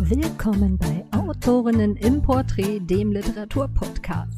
Willkommen bei Autorinnen im Porträt, dem Literaturpodcast.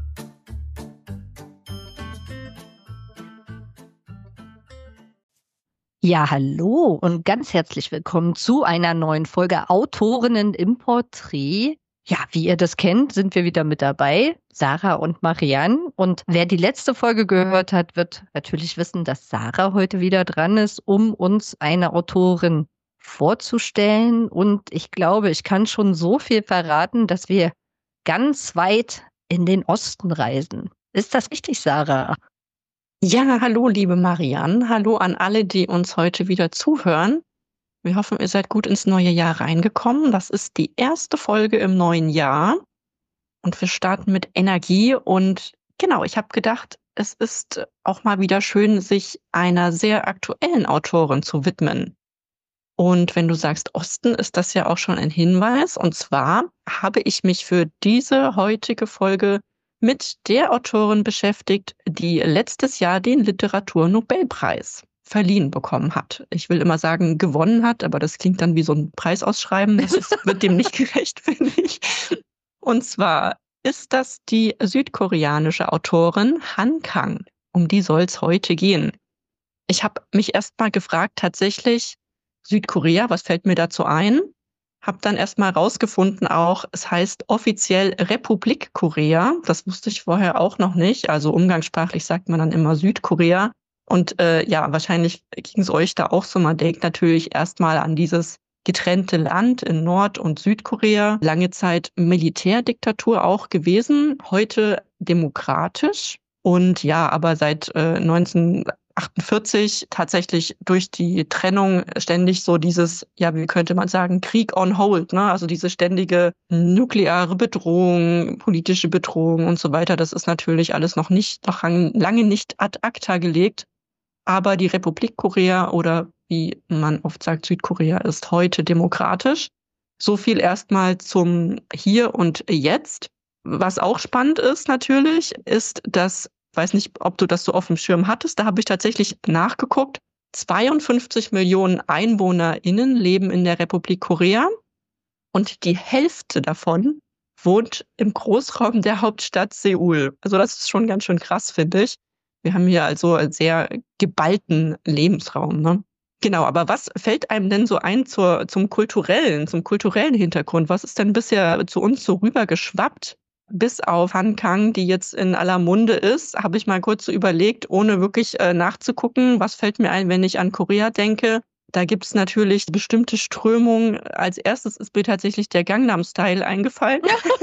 Ja, hallo und ganz herzlich willkommen zu einer neuen Folge Autorinnen im Porträt. Ja, wie ihr das kennt, sind wir wieder mit dabei, Sarah und Marianne. Und wer die letzte Folge gehört hat, wird natürlich wissen, dass Sarah heute wieder dran ist, um uns eine Autorin vorzustellen. Und ich glaube, ich kann schon so viel verraten, dass wir ganz weit in den Osten reisen. Ist das richtig, Sarah? Ja, hallo, liebe Marianne. Hallo an alle, die uns heute wieder zuhören. Wir hoffen, ihr seid gut ins neue Jahr reingekommen. Das ist die erste Folge im neuen Jahr und wir starten mit Energie. Und genau, ich habe gedacht, es ist auch mal wieder schön, sich einer sehr aktuellen Autorin zu widmen. Und wenn du sagst Osten, ist das ja auch schon ein Hinweis. Und zwar habe ich mich für diese heutige Folge mit der Autorin beschäftigt, die letztes Jahr den Literaturnobelpreis verliehen bekommen hat. Ich will immer sagen, gewonnen hat, aber das klingt dann wie so ein Preisausschreiben. Wird dem nicht gerecht, finde ich. Und zwar ist das die südkoreanische Autorin Han Kang. Um die soll es heute gehen. Ich habe mich erst mal gefragt, tatsächlich, Südkorea, was fällt mir dazu ein? Hab dann erstmal rausgefunden auch, es heißt offiziell Republik Korea. Das wusste ich vorher auch noch nicht. Also umgangssprachlich sagt man dann immer Südkorea. Und ja, wahrscheinlich ging es euch da auch so. Man denkt natürlich erstmal an dieses getrennte Land in Nord- und Südkorea. Lange Zeit Militärdiktatur auch gewesen, heute demokratisch. Und ja, aber seit 1948 tatsächlich durch die Trennung ständig so dieses, ja, wie könnte man sagen, Krieg on hold, ne? Also diese ständige nukleare Bedrohung, politische Bedrohung und so weiter. Das ist natürlich alles noch lange nicht ad acta gelegt. Aber die Republik Korea oder wie man oft sagt, Südkorea ist heute demokratisch. So viel erstmal zum Hier und Jetzt. Was auch spannend ist natürlich, ist, dass, ich weiß nicht, ob du das so auf dem Schirm hattest, da habe ich tatsächlich nachgeguckt, 52 Millionen EinwohnerInnen leben in der Republik Korea und die Hälfte davon wohnt im Großraum der Hauptstadt Seoul. Also das ist schon ganz schön krass, finde ich. Wir haben hier also einen sehr geballten Lebensraum, ne? Genau, aber was fällt einem denn so ein zum kulturellen Hintergrund? Was ist denn bisher zu uns so rübergeschwappt? Bis auf Han Kang, die jetzt in aller Munde ist, habe ich mal kurz so überlegt, ohne wirklich nachzugucken, was fällt mir ein, wenn ich an Korea denke. Da gibt's natürlich bestimmte Strömungen. Als erstes ist mir tatsächlich der Gangnam-Style eingefallen.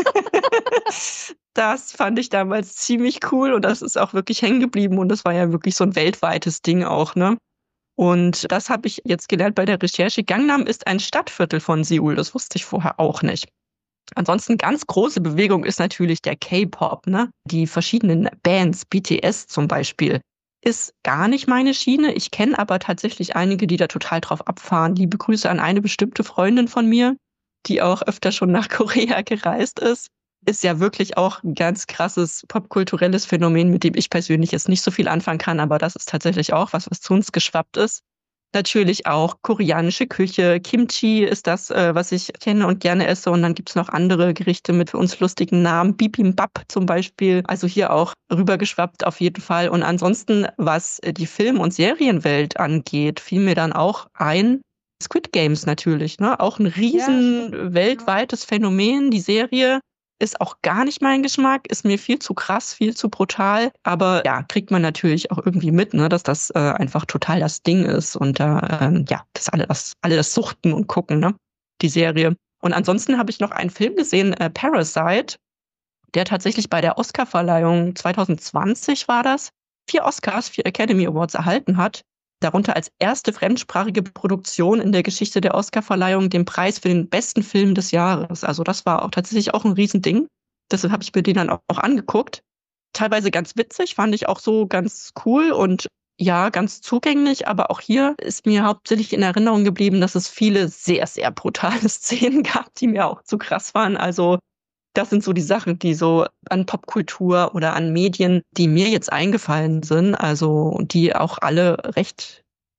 Das fand ich damals ziemlich cool und das ist auch wirklich hängen geblieben und das war ja wirklich so ein weltweites Ding auch, ne? Und das habe ich jetzt gelernt bei der Recherche. Gangnam ist ein Stadtviertel von Seoul. Das wusste ich vorher auch nicht. Ansonsten ganz große Bewegung ist natürlich der K-Pop, ne? Die verschiedenen Bands, BTS zum Beispiel, ist gar nicht meine Schiene. Ich kenne aber tatsächlich einige, die da total drauf abfahren. Liebe Grüße an eine bestimmte Freundin von mir, die auch öfter schon nach Korea gereist ist. Ist ja wirklich auch ein ganz krasses popkulturelles Phänomen, mit dem ich persönlich jetzt nicht so viel anfangen kann, aber das ist tatsächlich auch was zu uns geschwappt ist. Natürlich auch koreanische Küche. Kimchi ist das, was ich kenne und gerne esse. Und dann gibt's noch andere Gerichte mit für uns lustigen Namen. Bibimbap zum Beispiel. Also hier auch rübergeschwappt auf jeden Fall. Und ansonsten, was die Film- und Serienwelt angeht, fiel mir dann auch ein, Squid Games natürlich, ne? Auch ein riesen weltweites Phänomen. Die Serie ist auch gar nicht mein Geschmack, ist mir viel zu krass, viel zu brutal. Aber ja, kriegt man natürlich auch irgendwie mit, ne, dass das einfach total das Ding ist. Und ja, dass alle das suchten und gucken, ne? Die Serie. Und ansonsten habe ich noch einen Film gesehen, Parasite, der tatsächlich bei der Oscarverleihung 2020 war das, 4 Oscars, 4 Academy Awards erhalten hat. Darunter als erste fremdsprachige Produktion in der Geschichte der Oscarverleihung den Preis für den besten Film des Jahres. Also das war auch tatsächlich auch ein Riesending. Deshalb habe ich mir den dann auch angeguckt. Teilweise ganz witzig, fand ich auch so ganz cool und ja, ganz zugänglich. Aber auch hier ist mir hauptsächlich in Erinnerung geblieben, dass es viele sehr, sehr brutale Szenen gab, die mir auch zu krass waren. Also das sind so die Sachen, die so an Popkultur oder an Medien, die mir jetzt eingefallen sind, also die auch alle recht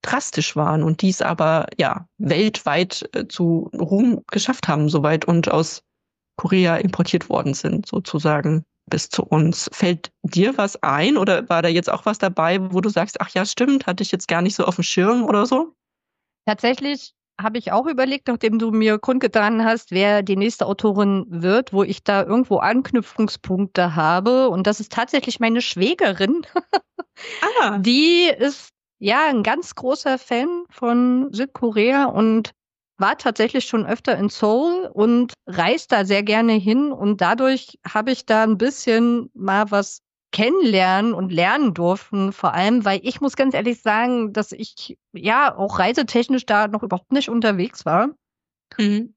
drastisch waren und dies aber ja weltweit zu Ruhm geschafft haben soweit und aus Korea importiert worden sind, sozusagen bis zu uns. Fällt dir was ein oder war da jetzt auch was dabei, wo du sagst, ach ja, stimmt, hatte ich jetzt gar nicht so auf dem Schirm oder so? Tatsächlich habe ich auch überlegt, nachdem du mir kundgetan hast, wer die nächste Autorin wird, wo ich da irgendwo Anknüpfungspunkte habe. Und das ist tatsächlich meine Schwägerin. Ah, Die ist ja ein ganz großer Fan von Südkorea und war tatsächlich schon öfter in Seoul und reist da sehr gerne hin. Und dadurch habe ich da ein bisschen mal was kennenlernen und lernen durften. Vor allem, weil ich muss ganz ehrlich sagen, dass ich ja auch reisetechnisch da noch überhaupt nicht unterwegs war. mhm.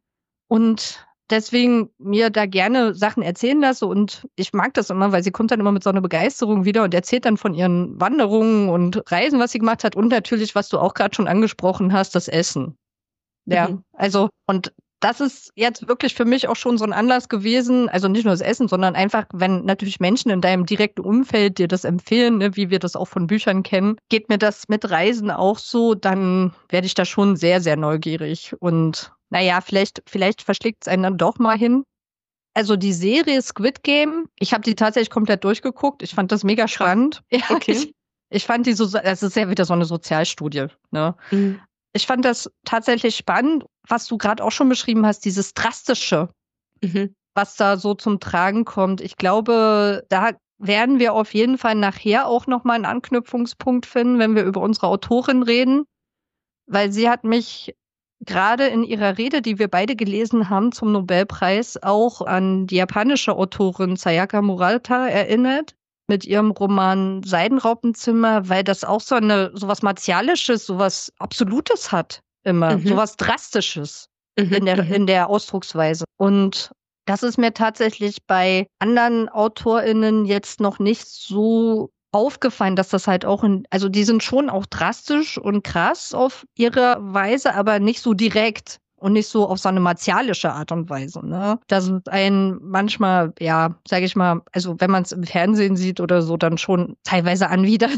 Und deswegen mir da gerne Sachen erzählen lasse. Und ich mag das immer, weil sie kommt dann immer mit so einer Begeisterung wieder und erzählt dann von ihren Wanderungen und Reisen, was sie gemacht hat. Und natürlich, was du auch gerade schon angesprochen hast, das Essen. Ja, Mhm. also, und das ist jetzt wirklich für mich auch schon so ein Anlass gewesen, also nicht nur das Essen, sondern einfach, wenn natürlich Menschen in deinem direkten Umfeld dir das empfehlen, ne, wie wir das auch von Büchern kennen, geht mir das mit Reisen auch so, dann werde ich da schon sehr, sehr neugierig. Und naja, vielleicht verschlägt es einen dann doch mal hin. Also die Serie Squid Game, ich habe die tatsächlich komplett durchgeguckt. Ich fand das mega Krass. spannend. Ja, Okay. ich fand die so, es ist ja wieder so eine Sozialstudie, ne? Mhm. Ich fand das tatsächlich spannend, was du gerade auch schon beschrieben hast, dieses Drastische, Mhm. was da so zum Tragen kommt. Ich glaube, da werden wir auf jeden Fall nachher auch nochmal einen Anknüpfungspunkt finden, wenn wir über unsere Autorin reden, weil sie hat mich gerade in ihrer Rede, die wir beide gelesen haben zum Nobelpreis, auch an die japanische Autorin Sayaka Murata erinnert mit ihrem Roman Seidenraupenzimmer, weil das auch so was Martialisches, so was Absolutes hat immer, so Mhm. was Drastisches Mhm. Mhm. in der Ausdrucksweise. Und das ist mir tatsächlich bei anderen AutorInnen jetzt noch nicht so aufgefallen, dass das halt auch also die sind schon auch drastisch und krass auf ihre Weise, aber nicht so direkt und nicht so auf so eine martialische Art und Weise, ne? Das ist ein manchmal, ja, sage ich mal, also wenn man es im Fernsehen sieht oder so, dann schon teilweise anwidert.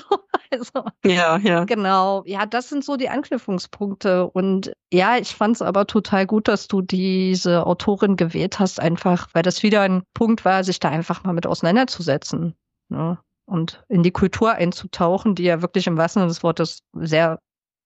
Also, Ja, ja. genau, ja, das sind so die Anknüpfungspunkte. Und ja, ich fand es aber total gut, dass du diese Autorin gewählt hast, einfach, weil das wieder ein Punkt war, sich da einfach mal mit auseinanderzusetzen, ne? Und in die Kultur einzutauchen, die ja wirklich im wahrsten Sinne des Wortes sehr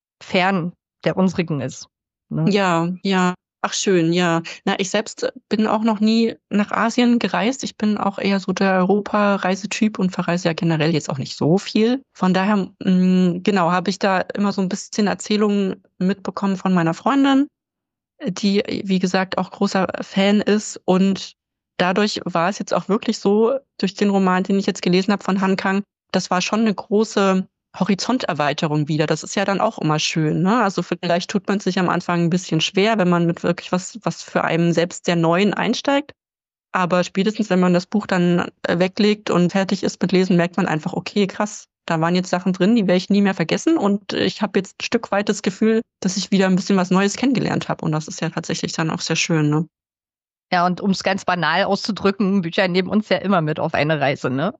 fern der unsrigen ist, ne? Ja, ja. Ach schön, ja. Na, ich selbst bin auch noch nie nach Asien gereist. Ich bin auch eher so der Europa-Reisetyp und verreise ja generell jetzt auch nicht so viel. Von daher, genau, habe ich da immer so ein bisschen Erzählungen mitbekommen von meiner Freundin, die, wie gesagt, auch großer Fan ist. Und dadurch war es jetzt auch wirklich so, durch den Roman, den ich jetzt gelesen habe von Han Kang, das war schon eine große Horizonterweiterung wieder. Das ist ja dann auch immer schön, ne? Also vielleicht tut man sich am Anfang ein bisschen schwer, wenn man mit wirklich was für einen selbst sehr Neuen einsteigt. Aber spätestens, wenn man das Buch dann weglegt und fertig ist mit Lesen, merkt man einfach, okay, krass, da waren jetzt Sachen drin, die werde ich nie mehr vergessen. Und ich habe jetzt ein Stück weit das Gefühl, dass ich wieder ein bisschen was Neues kennengelernt habe. Und das ist ja tatsächlich dann auch sehr schön, ne? Ja, und um es ganz banal auszudrücken, Bücher nehmen uns ja immer mit auf eine Reise, ne?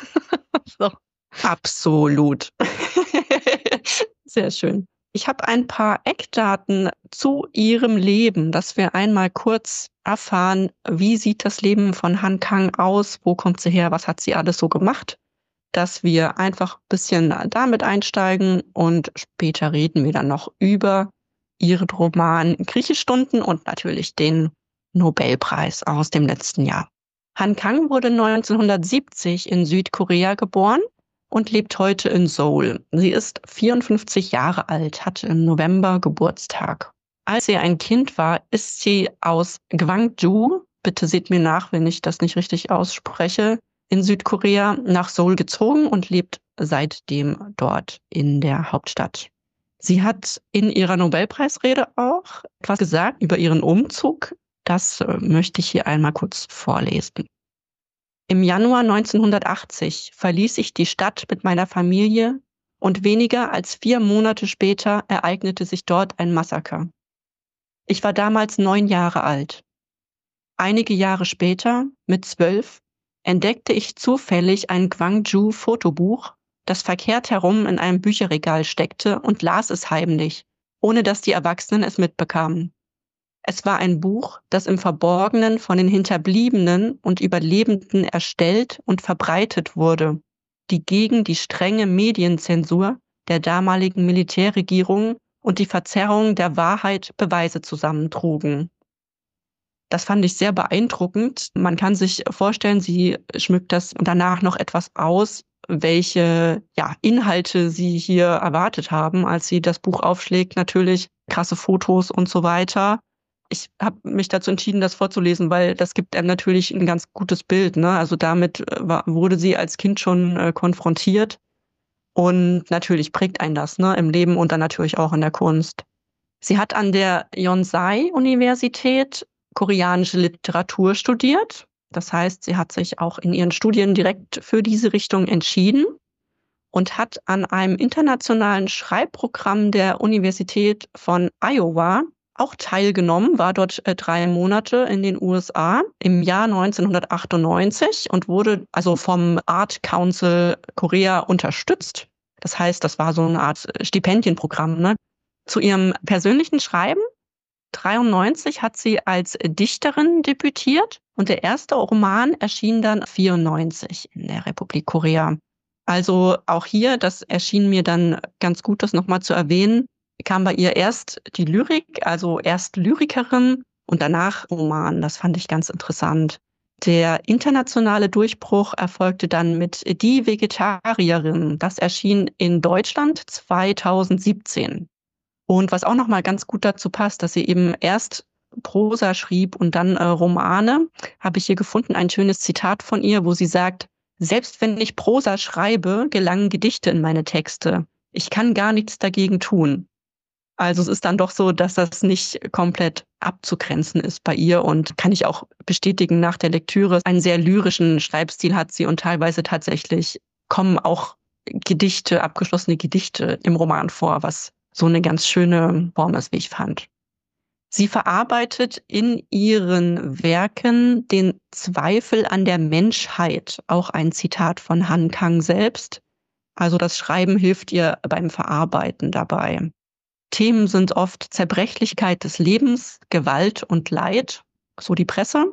So. Absolut. Sehr schön. Ich habe ein paar Eckdaten zu ihrem Leben, dass wir einmal kurz erfahren, wie sieht das Leben von Han Kang aus, wo kommt sie her, was hat sie alles so gemacht, dass wir einfach ein bisschen damit einsteigen und später reden wir dann noch über ihren Roman Griechestunden und natürlich den Nobelpreis aus dem letzten Jahr. Han Kang wurde 1970 in Südkorea geboren und lebt heute in Seoul. Sie ist 54 Jahre alt, hat im November Geburtstag. Als sie ein Kind war, ist sie aus Gwangju, bitte seht mir nach, wenn ich das nicht richtig ausspreche, in Südkorea nach Seoul gezogen und lebt seitdem dort in der Hauptstadt. Sie hat in ihrer Nobelpreisrede auch etwas gesagt über ihren Umzug. Das möchte ich hier einmal kurz vorlesen. Im Januar 1980 verließ ich die Stadt mit meiner Familie und weniger als 4 Monate später ereignete sich dort ein Massaker. Ich war damals 9 Jahre alt. Einige Jahre später, mit 12, entdeckte ich zufällig ein Gwangju-Fotobuch, das verkehrt herum in einem Bücherregal steckte und las es heimlich, ohne dass die Erwachsenen es mitbekamen. Es war ein Buch, das im Verborgenen von den Hinterbliebenen und Überlebenden erstellt und verbreitet wurde, die gegen die strenge Medienzensur der damaligen Militärregierung und die Verzerrung der Wahrheit Beweise zusammentrugen. Das fand ich sehr beeindruckend. Man kann sich vorstellen, sie schmückt das danach noch etwas aus, welche Inhalte sie hier erwartet haben, als sie das Buch aufschlägt. Natürlich krasse Fotos und so weiter. Ich habe mich dazu entschieden, das vorzulesen, weil das gibt einem natürlich ein ganz gutes Bild, ne? Also damit wurde sie als Kind schon konfrontiert. Und natürlich prägt einen das, ne, im Leben und dann natürlich auch in der Kunst. Sie hat an der Yonsei-Universität koreanische Literatur studiert. Das heißt, sie hat sich auch in ihren Studien direkt für diese Richtung entschieden und hat an einem internationalen Schreibprogramm der Universität von Iowa auch teilgenommen, war dort 3 Monate in den USA im Jahr 1998 und wurde also vom Art Council Korea unterstützt. Das heißt, das war so eine Art Stipendienprogramm, ne? Zu ihrem persönlichen Schreiben 1993 hat sie als Dichterin debütiert und der erste Roman erschien dann 1994 in der Republik Korea. Also auch hier, das erschien mir dann ganz gut, das nochmal zu erwähnen, kam bei ihr erst die Lyrik, also erst Lyrikerin und danach Roman. Das fand ich ganz interessant. Der internationale Durchbruch erfolgte dann mit Die Vegetarierin. Das erschien in Deutschland 2017. Und was auch nochmal ganz gut dazu passt, dass sie eben erst Prosa schrieb und dann Romane, habe ich hier gefunden, ein schönes Zitat von ihr, wo sie sagt: Selbst wenn ich Prosa schreibe, gelangen Gedichte in meine Texte. Ich kann gar nichts dagegen tun. Also es ist dann doch so, dass das nicht komplett abzugrenzen ist bei ihr und kann ich auch bestätigen nach der Lektüre. Einen sehr lyrischen Schreibstil hat sie und teilweise tatsächlich kommen auch Gedichte, abgeschlossene Gedichte im Roman vor, was so eine ganz schöne Form ist, wie ich fand. Sie verarbeitet in ihren Werken den Zweifel an der Menschheit, auch ein Zitat von Han Kang selbst. Also das Schreiben hilft ihr beim Verarbeiten dabei. Themen sind oft Zerbrechlichkeit des Lebens, Gewalt und Leid, so die Presse.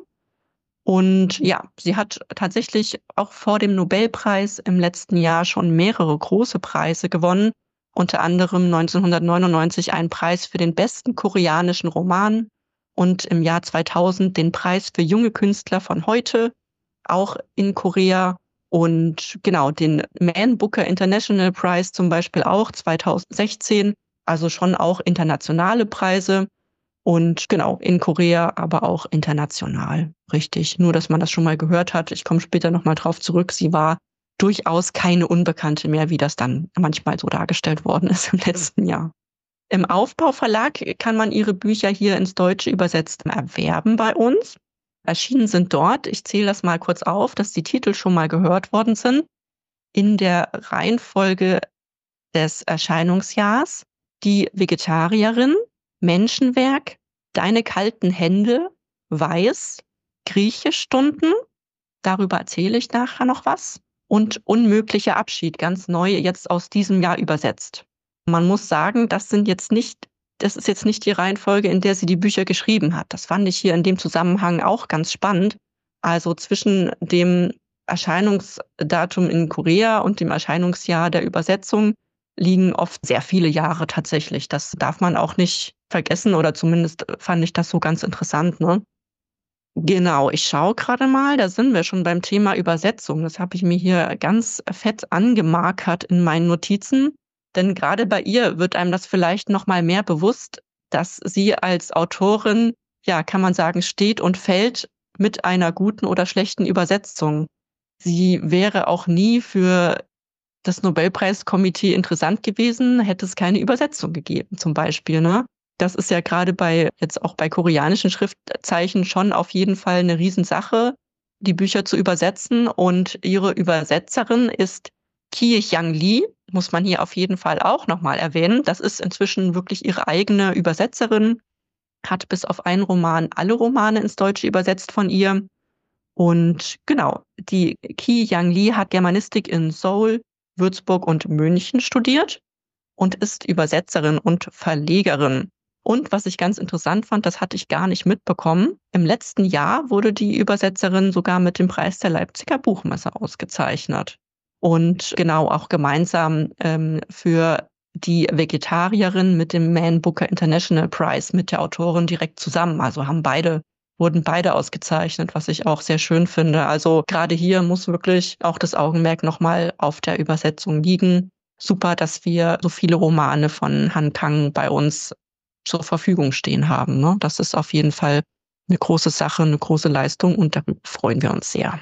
Und ja, sie hat tatsächlich auch vor dem Nobelpreis im letzten Jahr schon mehrere große Preise gewonnen, unter anderem 1999 einen Preis für den besten koreanischen Roman und im Jahr 2000 den Preis für junge Künstler von heute, auch in Korea. Und genau, den Man Booker International Prize zum Beispiel auch 2016. Also schon auch internationale Preise und genau, in Korea, aber auch international, richtig. Nur, dass man das schon mal gehört hat. Ich komme später nochmal drauf zurück. Sie war durchaus keine Unbekannte mehr, wie das dann manchmal so dargestellt worden ist im letzten Jahr. Im Aufbau-Verlag kann man ihre Bücher hier ins Deutsche übersetzt erwerben bei uns. Erschienen sind dort, ich zähle das mal kurz auf, dass die Titel schon mal gehört worden sind, in der Reihenfolge des Erscheinungsjahrs: Die Vegetarierin, Menschenwerk, Deine kalten Hände, Weiß, Griechestunden, darüber erzähle ich nachher noch was, und Unmöglicher Abschied, ganz neu jetzt aus diesem Jahr übersetzt. Man muss sagen, das ist jetzt nicht die Reihenfolge, in der sie die Bücher geschrieben hat. Das fand ich hier in dem Zusammenhang auch ganz spannend. Also zwischen dem Erscheinungsdatum in Korea und dem Erscheinungsjahr der Übersetzung liegen oft sehr viele Jahre tatsächlich. Das darf man auch nicht vergessen oder zumindest fand ich das so ganz interessant, ne? Genau, ich schaue gerade mal, da sind wir schon beim Thema Übersetzung. Das habe ich mir hier ganz fett angemarkert in meinen Notizen. Denn gerade bei ihr wird einem das vielleicht noch mal mehr bewusst, dass sie als Autorin, ja, kann man sagen, steht und fällt mit einer guten oder schlechten Übersetzung. Sie wäre auch nie für das Nobelpreiskomitee interessant gewesen, hätte es keine Übersetzung gegeben, zum Beispiel, ne? Das ist ja gerade jetzt auch bei koreanischen Schriftzeichen schon auf jeden Fall eine Riesensache, die Bücher zu übersetzen. Und ihre Übersetzerin ist Ki Hyang Lee, muss man hier auf jeden Fall auch nochmal erwähnen. Das ist inzwischen wirklich ihre eigene Übersetzerin, hat bis auf einen Roman alle Romane ins Deutsche übersetzt von ihr. Und genau, die Ki Hyang Lee hat Germanistik in Seoul Würzburg und München studiert und ist Übersetzerin und Verlegerin. Und was ich ganz interessant fand, das hatte ich gar nicht mitbekommen, im letzten Jahr wurde die Übersetzerin sogar mit dem Preis der Leipziger Buchmesse ausgezeichnet. Und genau auch gemeinsam für die Vegetarierin mit dem Man Booker International Prize mit der Autorin direkt zusammen. Also wurden beide ausgezeichnet, was ich auch sehr schön finde. Also gerade hier muss wirklich auch das Augenmerk nochmal auf der Übersetzung liegen. Super, dass wir so viele Romane von Han Kang bei uns zur Verfügung stehen haben, ne? Das ist auf jeden Fall eine große Sache, eine große Leistung und darüber freuen wir uns sehr.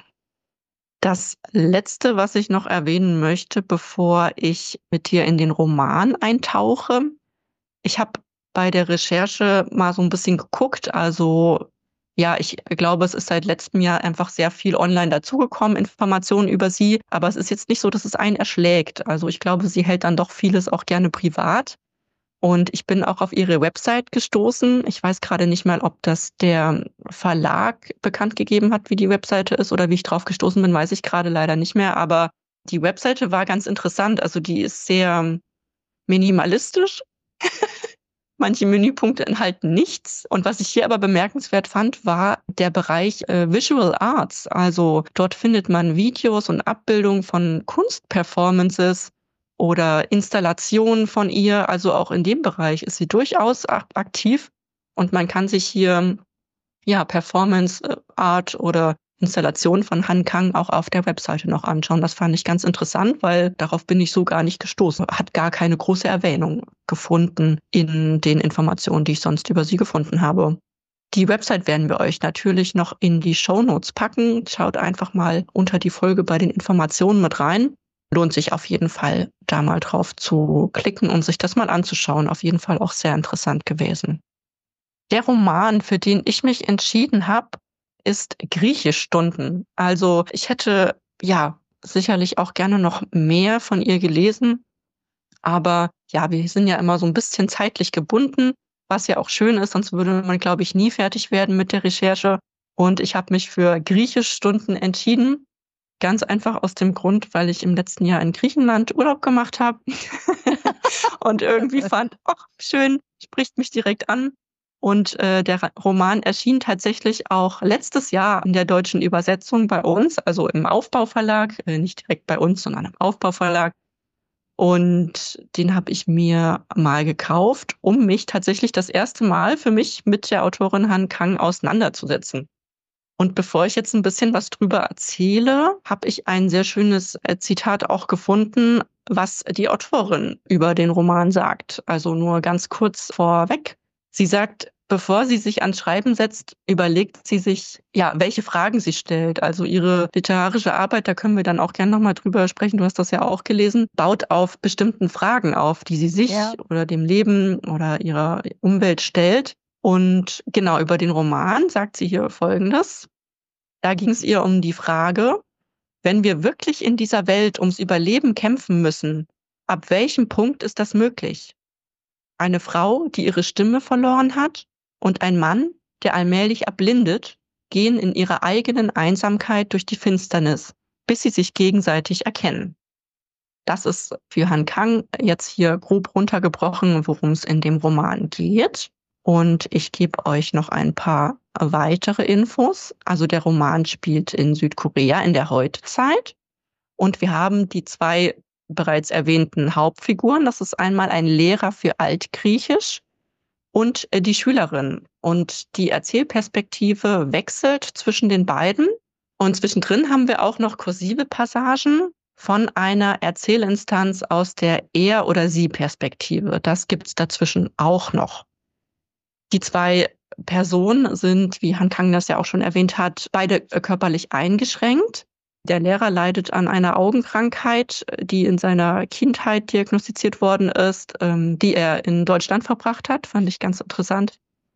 Das Letzte, was ich noch erwähnen möchte, bevor ich mit dir in den Roman eintauche, ich habe bei der Recherche mal so ein bisschen geguckt. Also ja, ich glaube, es ist seit letztem Jahr einfach sehr viel online dazugekommen, Informationen über sie. Aber es ist jetzt nicht so, dass es einen erschlägt. Also ich glaube, sie hält dann doch vieles auch gerne privat. Und ich bin auch auf ihre Website gestoßen. Ich weiß gerade nicht mal, ob das der Verlag bekannt gegeben hat, wie die Webseite ist oder wie ich drauf gestoßen bin, weiß ich gerade leider nicht mehr. Aber die Webseite war ganz interessant. Also die ist sehr minimalistisch. Manche Menüpunkte enthalten nichts. Und was ich hier aber bemerkenswert fand, war der Bereich Visual Arts. Also dort findet man Videos und Abbildungen von Kunstperformances oder Installationen von ihr. Also auch in dem Bereich ist sie durchaus aktiv. Und man kann sich hier ja Performance Art oder Installation von Han Kang auch auf der Webseite noch anschauen. Das fand ich ganz interessant, weil darauf bin ich so gar nicht gestoßen. Hat gar keine große Erwähnung gefunden in den Informationen, die ich sonst über sie gefunden habe. Die Website werden wir euch natürlich noch in die Shownotes packen. Schaut einfach mal unter die Folge bei den Informationen mit rein. Lohnt sich auf jeden Fall, da mal drauf zu klicken und sich das mal anzuschauen. Auf jeden Fall auch sehr interessant gewesen. Der Roman, für den ich mich entschieden habe, ist Griechischstunden. Also ich hätte ja sicherlich auch gerne noch mehr von ihr gelesen, aber ja, wir sind ja immer so ein bisschen zeitlich gebunden, was ja auch schön ist, sonst würde man, glaube ich, nie fertig werden mit der Recherche. Und ich habe mich für Griechischstunden entschieden, ganz einfach aus dem Grund, weil ich im letzten Jahr in Griechenland Urlaub gemacht habe und irgendwie fand, ach, schön, spricht mich direkt an. Und der Roman erschien tatsächlich auch letztes Jahr in der deutschen Übersetzung bei uns, also im Aufbauverlag, nicht direkt bei uns, sondern im Aufbauverlag. Und den habe ich mir mal gekauft, um mich tatsächlich das erste Mal für mich mit der Autorin Han Kang auseinanderzusetzen. Und bevor ich jetzt ein bisschen was drüber erzähle, habe ich ein sehr schönes Zitat auch gefunden, was die Autorin über den Roman sagt. Also nur ganz kurz vorweg. Sie sagt, bevor sie sich ans Schreiben setzt, überlegt sie sich, ja, welche Fragen sie stellt. Also ihre literarische Arbeit, da können wir dann auch gerne nochmal drüber sprechen, du hast das ja auch gelesen, baut auf bestimmten Fragen auf, die sie sich oder dem Leben oder ihrer Umwelt stellt. Und genau über den Roman sagt sie hier Folgendes. Da ging es ihr um die Frage, wenn wir wirklich in dieser Welt ums Überleben kämpfen müssen, ab welchem Punkt ist das möglich? Eine Frau, die ihre Stimme verloren hat, und ein Mann, der allmählich erblindet, gehen in ihrer eigenen Einsamkeit durch die Finsternis, bis sie sich gegenseitig erkennen. Das ist für Han Kang jetzt hier grob runtergebrochen, worum es in dem Roman geht. Und ich gebe euch noch ein paar weitere Infos. Also der Roman spielt in Südkorea in der Heutezeit. Und wir haben die zwei bereits erwähnten Hauptfiguren. Das ist einmal ein Lehrer für Altgriechisch und die Schülerin. Und die Erzählperspektive wechselt zwischen den beiden. Und zwischendrin haben wir auch noch kursive Passagen von einer Erzählinstanz aus der Er- oder Sie-Perspektive. Das gibt's dazwischen auch noch. Die zwei Personen sind, wie Han Kang das ja auch schon erwähnt hat, beide körperlich eingeschränkt. Der Lehrer leidet an einer Augenkrankheit, die in seiner Kindheit diagnostiziert worden ist, die er in Deutschland verbracht hat. Fand ich ganz interessant.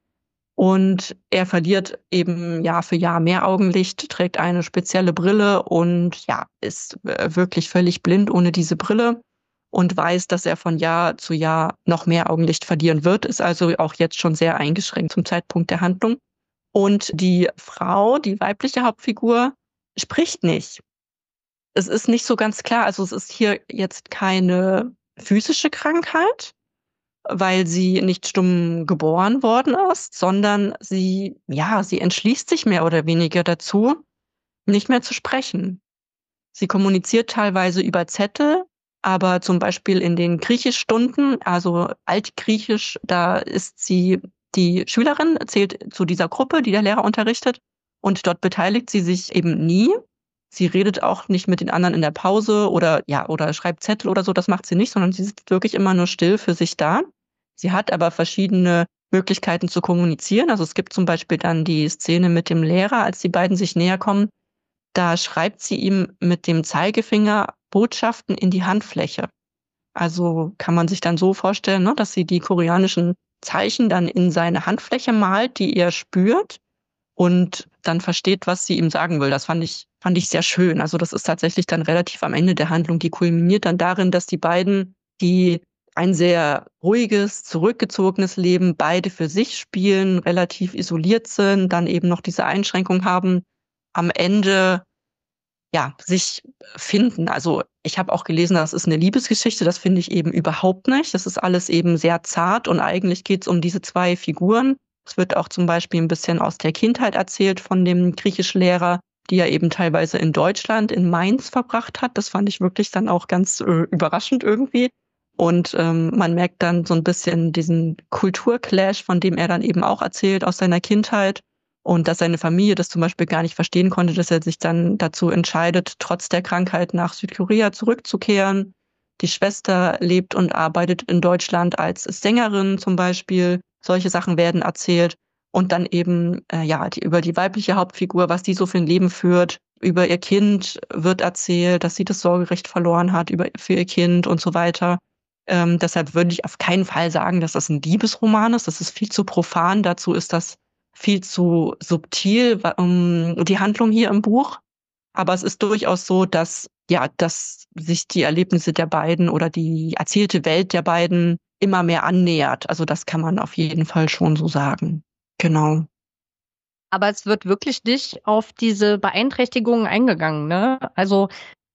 Und er verliert eben Jahr für Jahr mehr Augenlicht, trägt eine spezielle Brille und ja, ist wirklich völlig blind ohne diese Brille und weiß, dass er von Jahr zu Jahr noch mehr Augenlicht verlieren wird, ist also auch jetzt schon sehr eingeschränkt zum Zeitpunkt der Handlung. Und die Frau, die weibliche Hauptfigur, spricht nicht. es ist nicht so ganz klar. Also es ist hier jetzt keine physische Krankheit, weil sie nicht stumm geboren worden ist, sondern sie entschließt sich mehr oder weniger dazu, nicht mehr zu sprechen. Sie kommuniziert teilweise über Zettel, aber zum Beispiel in den Griechischstunden, also Altgriechisch, da ist sie die Schülerin, zählt zu dieser Gruppe, die der Lehrer unterrichtet, und dort beteiligt sie sich eben nie. Sie redet auch nicht mit den anderen in der Pause oder schreibt Zettel oder so, das macht sie nicht, sondern sie sitzt wirklich immer nur still für sich da. Sie hat aber verschiedene Möglichkeiten zu kommunizieren. Also es gibt zum Beispiel dann die Szene mit dem Lehrer, als die beiden sich näher kommen. Da schreibt sie ihm mit dem Zeigefinger Botschaften in die Handfläche. Also kann man sich dann so vorstellen, ne, dass sie die koreanischen Zeichen dann in seine Handfläche malt, die er spürt und dann versteht, was sie ihm sagen will. Das fand ich sehr schön. Also das ist tatsächlich dann relativ am Ende der Handlung. Die kulminiert dann darin, dass die beiden, die ein sehr ruhiges, zurückgezogenes Leben beide für sich spielen, relativ isoliert sind, dann eben noch diese Einschränkung haben, am Ende ja sich finden. Also ich habe auch gelesen, das ist eine Liebesgeschichte, das finde ich eben überhaupt nicht. Das ist alles eben sehr zart und eigentlich geht es um diese zwei Figuren. Es wird auch zum Beispiel ein bisschen aus der Kindheit erzählt von dem Griechischlehrer, die er eben teilweise in Deutschland, in Mainz verbracht hat. Das fand ich wirklich dann auch ganz überraschend irgendwie. Und man merkt dann so ein bisschen diesen Kulturclash, von dem er dann eben auch erzählt aus seiner Kindheit. Und dass seine Familie das zum Beispiel gar nicht verstehen konnte, dass er sich dann dazu entscheidet, trotz der Krankheit nach Südkorea zurückzukehren. Die Schwester lebt und arbeitet in Deutschland als Sängerin zum Beispiel. Solche Sachen werden erzählt. Und dann eben über die weibliche Hauptfigur, was die so für ein Leben führt. Über ihr Kind wird erzählt, dass sie das Sorgerecht verloren hat für ihr Kind und so weiter. Deshalb würde ich auf keinen Fall sagen, dass das ein Liebesroman ist. Das ist viel zu profan. Dazu ist das viel zu subtil, die Handlung hier im Buch. Aber es ist durchaus so, dass sich die Erlebnisse der beiden oder die erzählte Welt der beiden immer mehr annähert. Also das kann man auf jeden Fall schon so sagen. Genau. Aber es wird wirklich nicht auf diese Beeinträchtigungen eingegangen, ne? Also,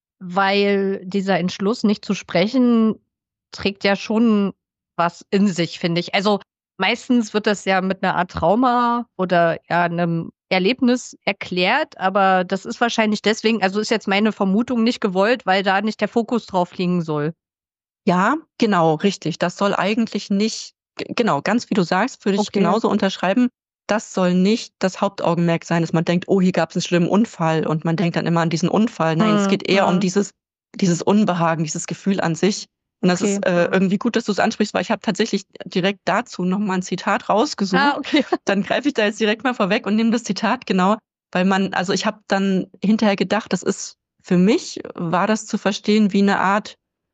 weil dieser Entschluss, nicht zu sprechen, trägt ja schon was in sich, finde ich. Also meistens wird das ja mit einer Art Trauma oder ja einem Erlebnis erklärt, aber das ist wahrscheinlich deswegen, also ist jetzt meine Vermutung, nicht gewollt, weil da nicht der Fokus drauf liegen soll. Ja, genau, richtig. Das soll eigentlich nicht, genau, ganz wie du sagst, würde ich Okay. genauso unterschreiben. Das soll nicht das Hauptaugenmerk sein, dass man denkt, oh, hier gab es einen schlimmen Unfall und man denkt dann immer an diesen Unfall. Nein, es geht eher um dieses Unbehagen, dieses Gefühl an sich. Und das Okay. ist irgendwie gut, dass du es ansprichst, weil ich habe tatsächlich direkt dazu nochmal ein Zitat rausgesucht. Okay. Dann greife ich da jetzt direkt mal vorweg und nehme das Zitat genau, weil also ich habe dann hinterher gedacht, für mich war das zu verstehen wie eine Art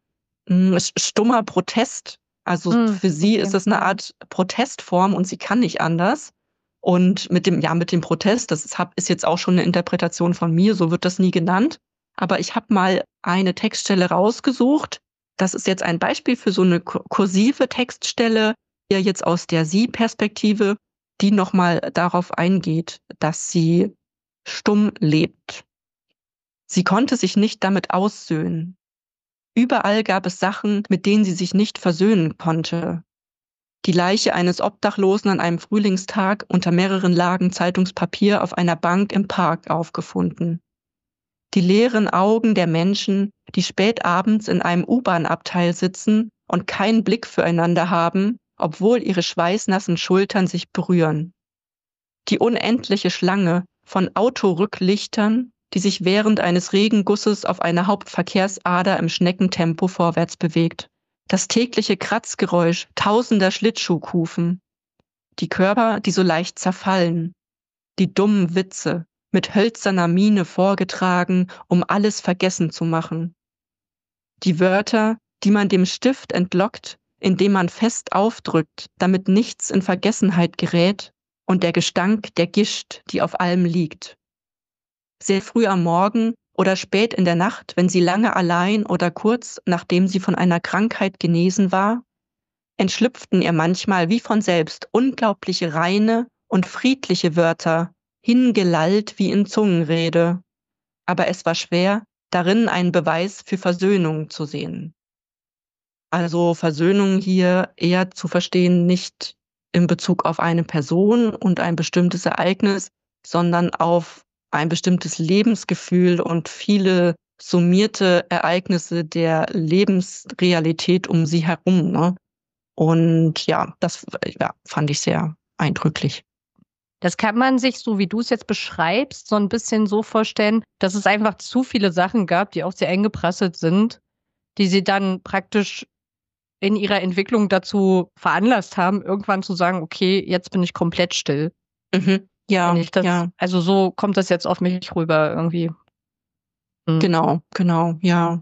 stummer Protest. Also für sie ist es eine Art Protestform und sie kann nicht anders. Und mit dem Protest, ist jetzt auch schon eine Interpretation von mir, so wird das nie genannt. Aber ich habe mal eine Textstelle rausgesucht. Das ist jetzt ein Beispiel für so eine kursive Textstelle, die jetzt aus der Sie-Perspektive, die nochmal darauf eingeht, dass sie stumm lebt. Sie konnte sich nicht damit aussöhnen. Überall gab es Sachen, mit denen sie sich nicht versöhnen konnte. Die Leiche eines Obdachlosen an einem Frühlingstag unter mehreren Lagen Zeitungspapier auf einer Bank im Park aufgefunden. Die leeren Augen der Menschen, die spät abends in einem U-Bahn-Abteil sitzen und keinen Blick füreinander haben, obwohl ihre schweißnassen Schultern sich berühren. Die unendliche Schlange von Autorücklichtern, die sich während eines Regengusses auf einer Hauptverkehrsader im Schneckentempo vorwärts bewegt. Das tägliche Kratzgeräusch tausender Schlittschuhkufen. Die Körper, die so leicht zerfallen. Die dummen Witze, mit hölzerner Miene vorgetragen, um alles vergessen zu machen. Die Wörter, die man dem Stift entlockt, indem man fest aufdrückt, damit nichts in Vergessenheit gerät, und der Gestank der Gischt, die auf allem liegt. Sehr früh am Morgen oder spät in der Nacht, wenn sie lange allein oder kurz nachdem sie von einer Krankheit genesen war, entschlüpften ihr manchmal wie von selbst unglaubliche reine und friedliche Wörter, hingelallt wie in Zungenrede. Aber es war schwer, darin einen Beweis für Versöhnung zu sehen. Also Versöhnung hier eher zu verstehen, nicht in Bezug auf eine Person und ein bestimmtes Ereignis, sondern auf ein bestimmtes Lebensgefühl und viele summierte Ereignisse der Lebensrealität um sie herum, ne? Und ja, das fand ich sehr eindrücklich. Das kann man sich, so wie du es jetzt beschreibst, so ein bisschen so vorstellen, dass es einfach zu viele Sachen gab, die auf sie eingeprasselt sind, die sie dann praktisch in ihrer Entwicklung dazu veranlasst haben, irgendwann zu sagen, okay, jetzt bin ich komplett still. Mhm. Wenn Ja, ich das, ja, also so kommt das jetzt auf mich rüber irgendwie. Hm. genau, ja.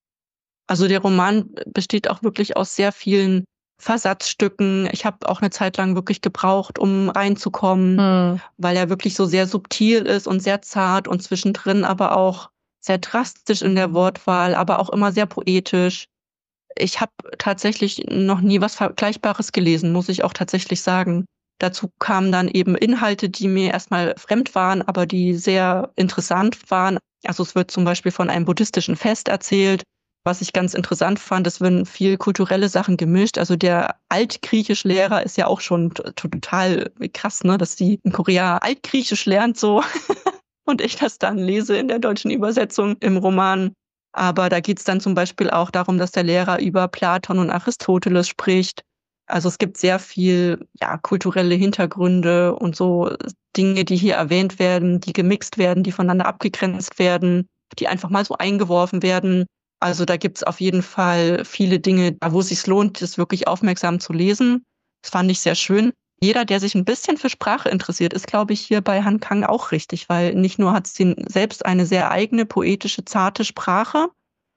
Also der Roman besteht auch wirklich aus sehr vielen Versatzstücken. Ich habe auch eine Zeit lang wirklich gebraucht, um reinzukommen, Hm. weil er wirklich so sehr subtil ist und sehr zart und zwischendrin aber auch sehr drastisch in der Wortwahl, aber auch immer sehr poetisch. Ich habe tatsächlich noch nie was Vergleichbares gelesen, muss ich auch tatsächlich sagen. Dazu kamen dann eben Inhalte, die mir erstmal fremd waren, aber die sehr interessant waren. Also es wird zum Beispiel von einem buddhistischen Fest erzählt. Was ich ganz interessant fand, es werden viel kulturelle Sachen gemischt. Also der Altgriechisch-Lehrer ist ja auch schon total krass, ne, dass die in Korea Altgriechisch lernt so und ich das dann lese in der deutschen Übersetzung im Roman. Aber da geht's dann zum Beispiel auch darum, dass der Lehrer über Platon und Aristoteles spricht. Also es gibt sehr viel, ja, kulturelle Hintergründe und so Dinge, die hier erwähnt werden, die gemixt werden, die voneinander abgegrenzt werden, die einfach mal so eingeworfen werden. Also da gibt's auf jeden Fall viele Dinge, wo es sich lohnt, das wirklich aufmerksam zu lesen. Das fand ich sehr schön. Jeder, der sich ein bisschen für Sprache interessiert, ist, glaube ich, hier bei Han Kang auch richtig, weil nicht nur hat sie selbst eine sehr eigene, poetische, zarte Sprache,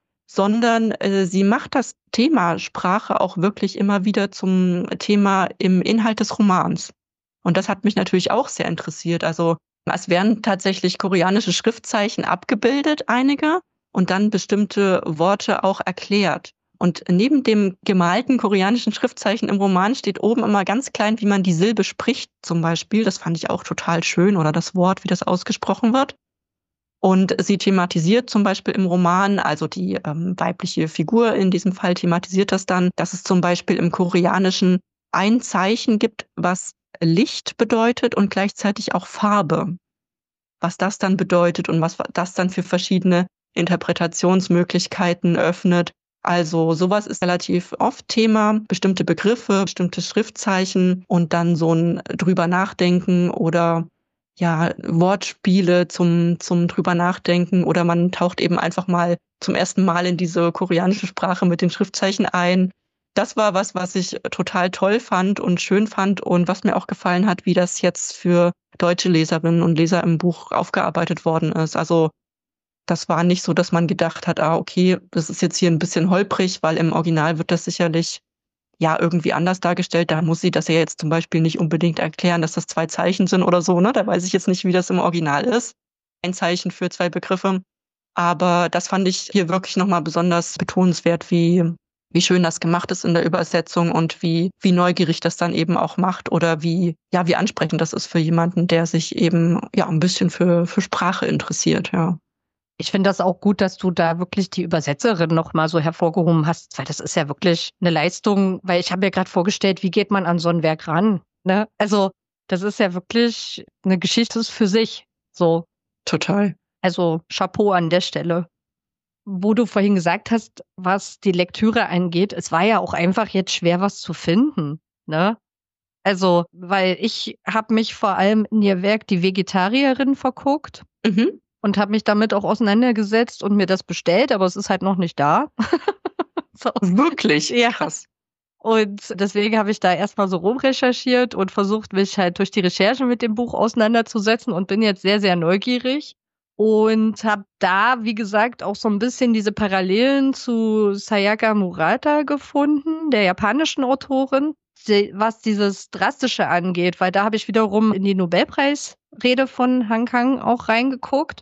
sondern sie macht das Thema Sprache auch wirklich immer wieder zum Thema im Inhalt des Romans. Und das hat mich natürlich auch sehr interessiert. Also es werden tatsächlich koreanische Schriftzeichen abgebildet, einige, und dann bestimmte Worte auch erklärt. Und neben dem gemalten koreanischen Schriftzeichen im Roman steht oben immer ganz klein, wie man die Silbe spricht, zum Beispiel. Das fand ich auch total schön, oder das Wort, wie das ausgesprochen wird. Und sie thematisiert zum Beispiel im Roman, also die weibliche Figur in diesem Fall thematisiert das dann, dass es zum Beispiel im Koreanischen ein Zeichen gibt, was Licht bedeutet und gleichzeitig auch Farbe. Was das dann bedeutet und was das dann für verschiedene Interpretationsmöglichkeiten öffnet. Also sowas ist relativ oft Thema, bestimmte Begriffe, bestimmte Schriftzeichen und dann so ein drüber nachdenken oder ja, Wortspiele zum drüber nachdenken oder man taucht eben einfach mal zum ersten Mal in diese koreanische Sprache mit den Schriftzeichen ein. Das war was ich total toll fand und schön fand und was mir auch gefallen hat, wie das jetzt für deutsche Leserinnen und Leser im Buch aufgearbeitet worden ist. Also das war nicht so, dass man gedacht hat, okay, das ist jetzt hier ein bisschen holprig, weil im Original wird das sicherlich ja irgendwie anders dargestellt. Da muss sie das ja jetzt zum Beispiel nicht unbedingt erklären, dass das zwei Zeichen sind oder so, ne? Da weiß ich jetzt nicht, wie das im Original ist. Ein Zeichen für zwei Begriffe. Aber das fand ich hier wirklich nochmal besonders betonenswert, wie schön das gemacht ist in der Übersetzung und wie neugierig das dann eben auch macht oder wie ansprechend das ist für jemanden, der sich eben ja ein bisschen für Sprache interessiert, ja. Ich finde das auch gut, dass du da wirklich die Übersetzerin noch mal so hervorgehoben hast, weil das ist ja wirklich eine Leistung, weil ich habe mir gerade vorgestellt, wie geht man an so ein Werk ran, ne? Also, das ist ja wirklich eine Geschichte für sich, so. Total. Also, Chapeau an der Stelle. Wo du vorhin gesagt hast, was die Lektüre angeht, es war ja auch einfach jetzt schwer, was zu finden, ne? Also, weil ich habe mich vor allem in ihr Werk Die Vegetarierin verguckt Mhm. und habe mich damit auch auseinandergesetzt und mir das bestellt, aber es ist halt noch nicht da. So. Wirklich Ja. krass. Und deswegen habe ich da erstmal so rumrecherchiert und versucht, mich halt durch die Recherche mit dem Buch auseinanderzusetzen und bin jetzt sehr, sehr neugierig und habe da, wie gesagt, auch so ein bisschen diese Parallelen zu Sayaka Murata gefunden, der japanischen Autorin, was dieses Drastische angeht, weil da habe ich wiederum in die Nobelpreisrede von Han Kang auch reingeguckt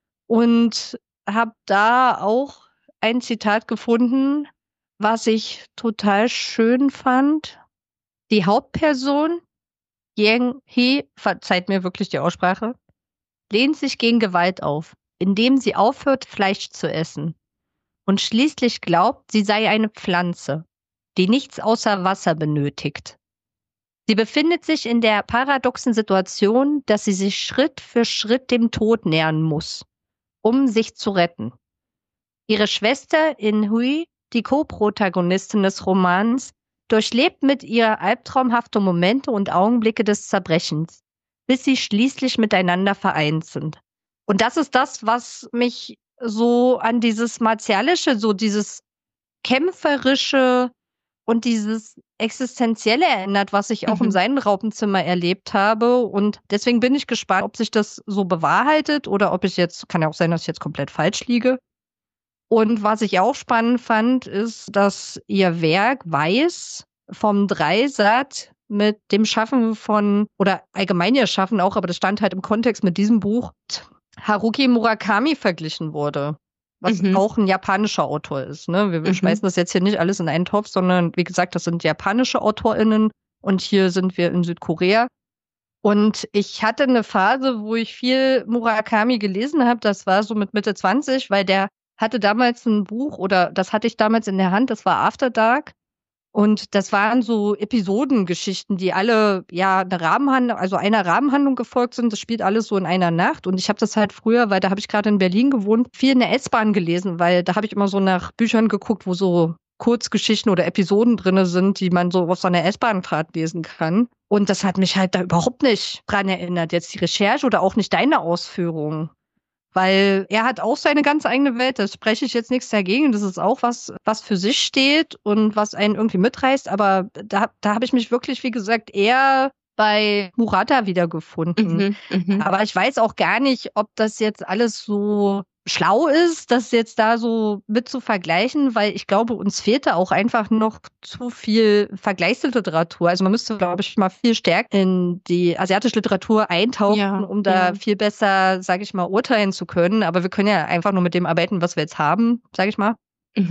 und habe da auch ein Zitat gefunden, was ich total schön fand. Die Hauptperson, Yang He, verzeiht mir wirklich die Aussprache, lehnt sich gegen Gewalt auf. indem sie aufhört, Fleisch zu essen und schließlich glaubt, sie sei eine Pflanze, die nichts außer Wasser benötigt. Sie befindet sich in der paradoxen Situation, dass sie sich Schritt für Schritt dem Tod nähern muss, um sich zu retten. Ihre Schwester In-hui, die Co-Protagonistin des Romans, durchlebt mit ihr albtraumhafte Momente und Augenblicke des Zerbrechens, bis sie schließlich miteinander vereint sind. Und das ist das, was mich so an dieses Martialische, so dieses Kämpferische und dieses Existenzielle erinnert, was ich auch im Seidenraupenzimmer erlebt habe. Und deswegen bin ich gespannt, ob sich das so bewahrheitet oder ob ich jetzt, kann ja auch sein, dass ich jetzt komplett falsch liege. Und was ich auch spannend fand, ist, dass ihr Werk Weiß vom Dreisat mit dem Schaffen von, oder allgemein ihr Schaffen auch, aber das stand halt im Kontext mit diesem Buch, Haruki Murakami verglichen wurde. Was auch ein japanischer Autor ist. Ne? Wir schmeißen das jetzt hier nicht alles in einen Topf, sondern wie gesagt, das sind japanische AutorInnen und hier sind wir in Südkorea. Und ich hatte eine Phase, wo ich viel Murakami gelesen habe. Das war so mit Mitte 20, weil der hatte damals ein Buch, oder das hatte ich damals in der Hand, das war After Dark. Und das waren so Episodengeschichten, die alle ja eine Rahmenhandlung, also einer Rahmenhandlung gefolgt sind. Das spielt alles so in einer Nacht. Und ich habe das halt früher, weil da habe ich gerade in Berlin gewohnt, viel in der S-Bahn gelesen, weil da habe ich immer so nach Büchern geguckt, wo so Kurzgeschichten oder Episoden drin sind, die man so auf so einer S-Bahn-Fahrt lesen kann. Und das hat mich halt da überhaupt nicht dran erinnert. Jetzt die Recherche oder auch nicht deine Ausführungen. Weil er hat auch seine ganz eigene Welt, da spreche ich jetzt nichts dagegen. Das ist auch was für sich steht und was einen irgendwie mitreißt. Aber da habe ich mich wirklich, wie gesagt, eher bei Murata wiedergefunden. Aber ich weiß auch gar nicht, ob das jetzt alles so schlau ist, das jetzt da so mit zu vergleichen, weil ich glaube, uns fehlte auch einfach noch zu viel Vergleichsliteratur. Also man müsste, glaube ich, mal viel stärker in die asiatische Literatur eintauchen, um da viel besser, sage ich mal, urteilen zu können. Aber wir können ja einfach nur mit dem arbeiten, was wir jetzt haben, sage ich mal.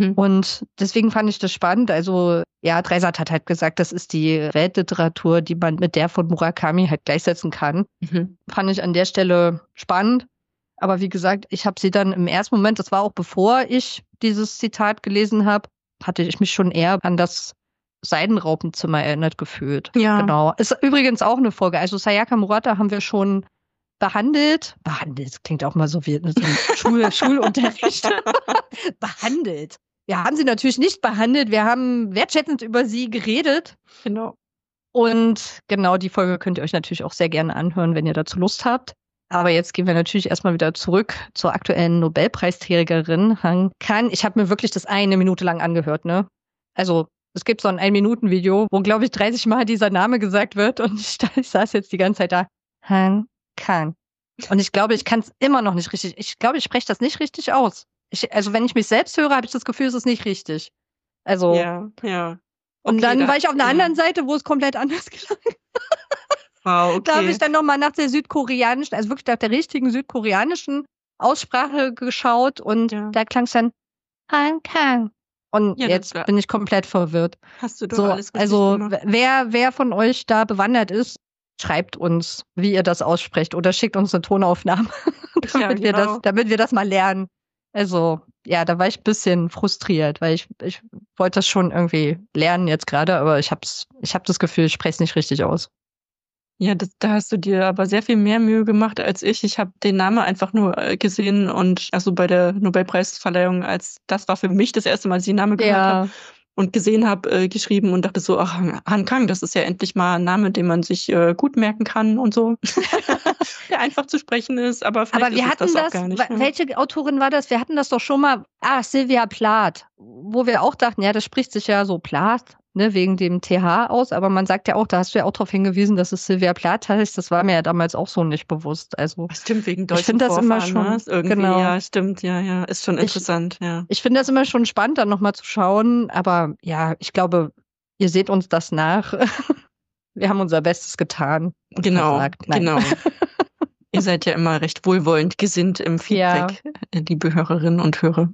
Und deswegen fand ich das spannend. Also ja, Dreisat hat halt gesagt, das ist die Weltliteratur, die man mit der von Murakami halt gleichsetzen kann. Fand ich an der Stelle spannend. Aber wie gesagt, ich habe sie dann im ersten Moment, das war auch bevor ich dieses Zitat gelesen habe, hatte ich mich schon eher an das Seidenraupenzimmer erinnert gefühlt. Ja. Genau. Ist übrigens auch eine Folge. Also Sayaka Murata haben wir schon behandelt. Behandelt klingt auch mal so wie so ein Schulunterricht. Behandelt. Wir haben sie natürlich nicht behandelt. Wir haben wertschätzend über sie geredet. Genau. Und genau die Folge könnt ihr euch natürlich auch sehr gerne anhören, wenn ihr dazu Lust habt. Aber jetzt gehen wir natürlich erstmal wieder zurück zur aktuellen Nobelpreisträgerin Han Kang. Ich habe mir wirklich das 1 Minute lang angehört, ne? Also es gibt so ein 1-Minuten-Video, wo, glaube ich, 30 Mal dieser Name gesagt wird. Und ich saß jetzt die ganze Zeit da. Han Kang. Und ich glaube, ich kann es immer noch nicht richtig. Ich glaube, ich spreche das nicht richtig aus. Also wenn ich mich selbst höre, habe ich das Gefühl, es ist nicht richtig. Also. Ja. Okay, und dann war ich auf einer anderen Seite, wo es komplett anders klang. Wow, okay. Da habe ich dann nochmal nach der südkoreanischen, also wirklich nach der richtigen südkoreanischen Aussprache geschaut und da klang es dann Han Kang. Und jetzt bin ich komplett verwirrt. Hast du doch alles richtig gemacht. Wer von euch da bewandert ist, schreibt uns, wie ihr das aussprecht oder schickt uns eine Tonaufnahme, damit wir das mal lernen. Also, ja, da war ich ein bisschen frustriert, weil ich wollte das schon irgendwie lernen jetzt gerade, aber ich hab das Gefühl, ich spreche es nicht richtig aus. Ja, da hast du dir aber sehr viel mehr Mühe gemacht als ich. Ich habe den Namen einfach nur gesehen und also bei der Nobelpreisverleihung, als das war für mich das erste Mal, dass ich den Namen gehört habe und gesehen habe, geschrieben und dachte so, ach, Han Kang, das ist ja endlich mal ein Name, den man sich gut merken kann und so. Der einfach zu sprechen ist, aber vielleicht wir ist hatten das auch gar nicht. Welche Autorin war das? Wir hatten das doch schon mal, Sylvia Plath, wo wir auch dachten, ja, das spricht sich ja so Plath, ne, wegen dem TH aus, aber man sagt ja auch, da hast du ja auch darauf hingewiesen, dass es Sylvia Plath heißt, das war mir ja damals auch so nicht bewusst. Also stimmt, wegen deutschen ich finde das immer schon, ne? Irgendwie, genau. Ja, stimmt, ja, ist schon interessant, ja. Ich finde das immer schon spannend, dann nochmal zu schauen, aber ja, ich glaube, ihr seht uns das nach. Wir haben unser Bestes getan. Genau. Ihr seid ja immer recht wohlwollend gesinnt im Feedback, liebe Hörerinnen und Hörer.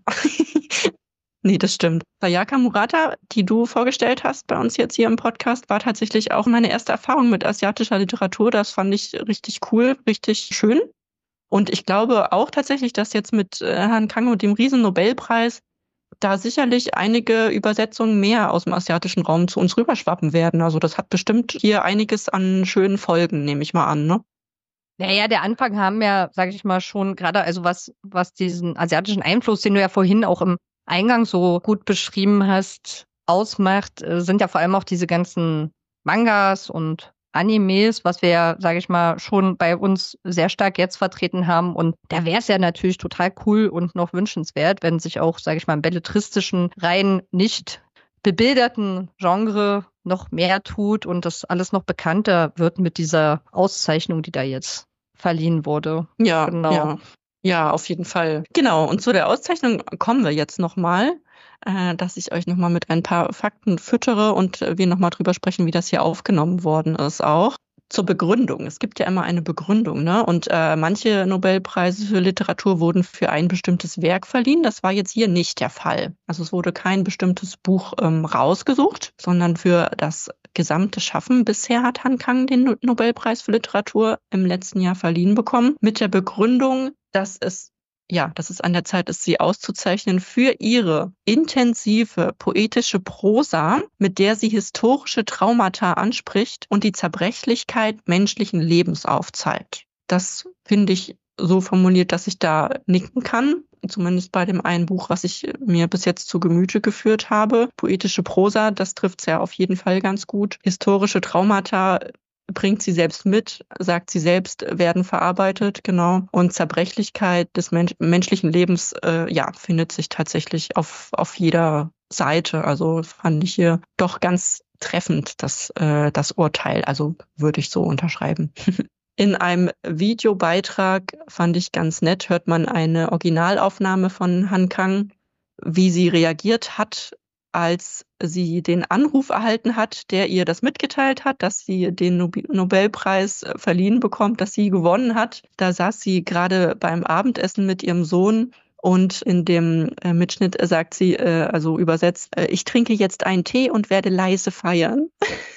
Nee, das stimmt. Sayaka Murata, die du vorgestellt hast bei uns jetzt hier im Podcast, war tatsächlich auch meine erste Erfahrung mit asiatischer Literatur. Das fand ich richtig cool, richtig schön. Und ich glaube auch tatsächlich, dass jetzt mit Han Kang und dem Riesen-Nobelpreis da sicherlich einige Übersetzungen mehr aus dem asiatischen Raum zu uns rüberschwappen werden. Also das hat bestimmt hier einiges an schönen Folgen, nehme ich mal an, ne? Naja, der Anfang haben ja, sage ich mal, schon gerade, also was diesen asiatischen Einfluss, den du ja vorhin auch im Eingang so gut beschrieben hast, ausmacht, sind ja vor allem auch diese ganzen Mangas und Animes, was wir ja, sage ich mal, schon bei uns sehr stark jetzt vertreten haben. Und da wäre es ja natürlich total cool und noch wünschenswert, wenn sich auch, sage ich mal, im belletristischen, rein nicht bebilderten Genre noch mehr tut und das alles noch bekannter wird mit dieser Auszeichnung, die da jetzt verliehen wurde. Ja, Genau. ja. Ja, auf jeden Fall. Genau, und zu der Auszeichnung kommen wir jetzt nochmal, dass ich euch nochmal mit ein paar Fakten füttere und wir nochmal drüber sprechen, wie das hier aufgenommen worden ist auch. Zur Begründung. Es gibt ja immer eine Begründung, ne? Und manche Nobelpreise für Literatur wurden für ein bestimmtes Werk verliehen. Das war jetzt hier nicht der Fall. Also es wurde kein bestimmtes Buch rausgesucht, sondern für das gesamte Schaffen. Bisher hat Han Kang den Nobelpreis für Literatur im letzten Jahr verliehen bekommen, mit der Begründung, dass es an der Zeit ist, sie auszuzeichnen für ihre intensive poetische Prosa, mit der sie historische Traumata anspricht und die Zerbrechlichkeit menschlichen Lebens aufzeigt. Das finde ich so formuliert, dass ich da nicken kann. Zumindest bei dem einen Buch, was ich mir bis jetzt zu Gemüte geführt habe. Poetische Prosa, das trifft es ja auf jeden Fall ganz gut. Historische Traumata bringt sie selbst mit, sagt sie selbst, werden verarbeitet, genau. Und Zerbrechlichkeit des menschlichen Lebens, findet sich tatsächlich auf jeder Seite. Also fand ich hier doch ganz treffend, das Urteil. Also würde ich so unterschreiben. In einem Videobeitrag, fand ich ganz nett, hört man eine Originalaufnahme von Han Kang, wie sie reagiert hat, als sie den Anruf erhalten hat, der ihr das mitgeteilt hat, dass sie den Nobelpreis verliehen bekommt, dass sie gewonnen hat. Da saß sie gerade beim Abendessen mit ihrem Sohn und in dem Mitschnitt sagt sie, also übersetzt, ich trinke jetzt einen Tee und werde leise feiern.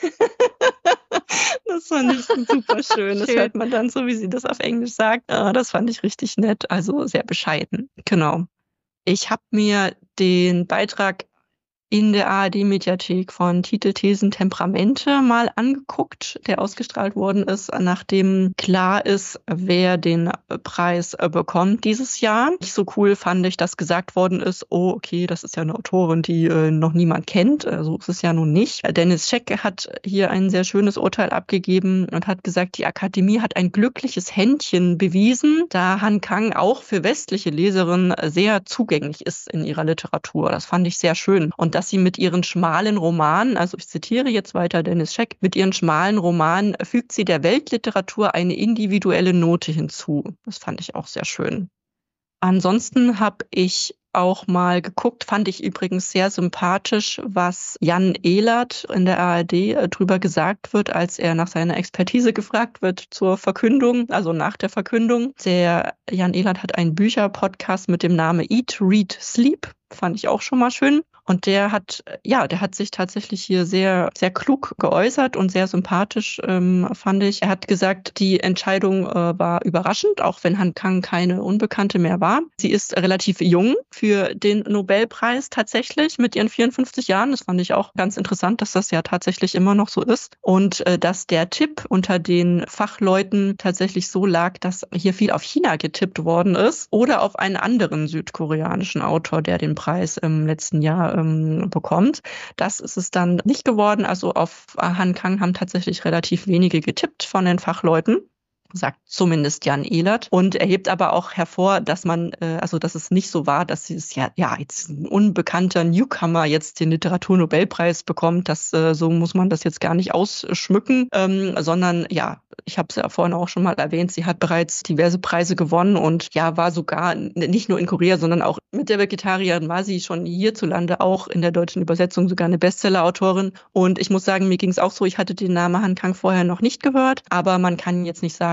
Das fand ich super schön. Das hört man dann so, wie sie das auf Englisch sagt. Das fand ich richtig nett, also sehr bescheiden. Genau. Ich habe mir den Beitrag in der ARD-Mediathek von Titel, Thesen, Temperamente mal angeguckt, der ausgestrahlt worden ist, nachdem klar ist, wer den Preis bekommt dieses Jahr. Nicht so cool fand ich, dass gesagt worden ist, oh, okay, das ist ja eine Autorin, die noch niemand kennt. So ist es ja nun nicht. Dennis Scheck hat hier ein sehr schönes Urteil abgegeben und hat gesagt, die Akademie hat ein glückliches Händchen bewiesen, da Han Kang auch für westliche Leserinnen sehr zugänglich ist in ihrer Literatur. Das fand ich sehr schön. Und dass sie mit ihren schmalen Romanen, also ich zitiere jetzt weiter Dennis Scheck, mit ihren schmalen Romanen fügt sie der Weltliteratur eine individuelle Note hinzu. Das fand ich auch sehr schön. Ansonsten habe ich auch mal geguckt, fand ich übrigens sehr sympathisch, was Jan Ehlert in der ARD drüber gesagt wird, als er nach seiner Expertise gefragt wird zur Verkündung, also nach der Verkündung. Der Jan Ehlert hat einen Bücherpodcast mit dem Namen Eat, Read, Sleep. Fand ich auch schon mal schön. Und der hat sich tatsächlich hier sehr, sehr klug geäußert und sehr sympathisch, fand ich. Er hat gesagt, die Entscheidung war überraschend, auch wenn Han Kang keine Unbekannte mehr war. Sie ist relativ jung für den Nobelpreis tatsächlich mit ihren 54 Jahren. Das fand ich auch ganz interessant, dass das ja tatsächlich immer noch so ist. Und dass der Tipp unter den Fachleuten tatsächlich so lag, dass hier viel auf China getippt worden ist oder auf einen anderen südkoreanischen Autor, der den Preis im letzten Jahr bekommt. Das ist es dann nicht geworden. Also auf Han Kang haben tatsächlich relativ wenige getippt von den Fachleuten, sagt zumindest Jan Ehlert. Und er hebt aber auch hervor, dass dass es nicht so war, dass es jetzt ein unbekannter Newcomer jetzt den Literaturnobelpreis bekommt. So muss man das jetzt gar nicht ausschmücken, sondern ich habe es ja vorhin auch schon mal erwähnt, sie hat bereits diverse Preise gewonnen und war sogar nicht nur in Korea, sondern auch mit der Vegetarierin war sie schon hierzulande auch in der deutschen Übersetzung sogar eine Bestseller-Autorin. Und ich muss sagen, mir ging es auch so, ich hatte den Namen Han Kang vorher noch nicht gehört, aber man kann jetzt nicht sagen,